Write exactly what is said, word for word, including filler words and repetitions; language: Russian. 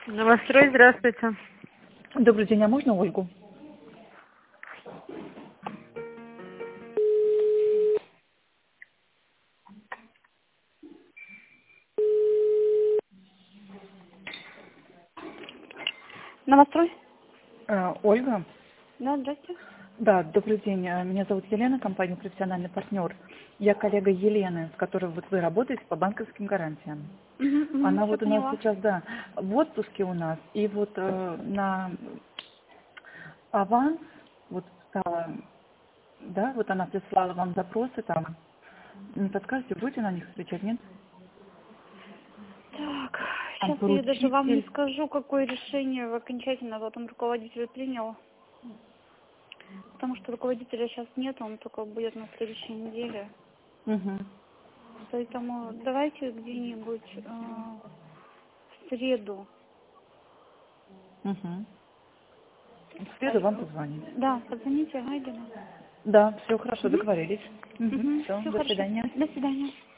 Новострой, здравствуйте. Добрый день, а можно Ольгу? Новострой? Э, Ольга? Да, здрасте. Да, добрый день. Э, Меня зовут Елена, компания «Профессиональный партнер». Я коллега Елены, с которой вот вы работаете по банковским гарантиям. Угу, угу, Она все вот у нас поняла. сейчас, да, в отпуске у нас. И вот э, на аванс, вот стала, да, вот она прислала вам запросы там. Не подскажете, будете на них отвечать, нет? Так, А сейчас я даже вам не поручитель? скажу, какое решение окончательно потом руководитель принял. Потому что руководителя сейчас нет, он только будет на следующей неделе. Угу. Поэтому давайте где-нибудь э, в среду. Угу. В А, среду вам э, позвонить. Да, позвоните Гайдину. Да, все хорошо, Угу. договорились. Угу. Угу. Все, Все до хорошо. свидания. До свидания.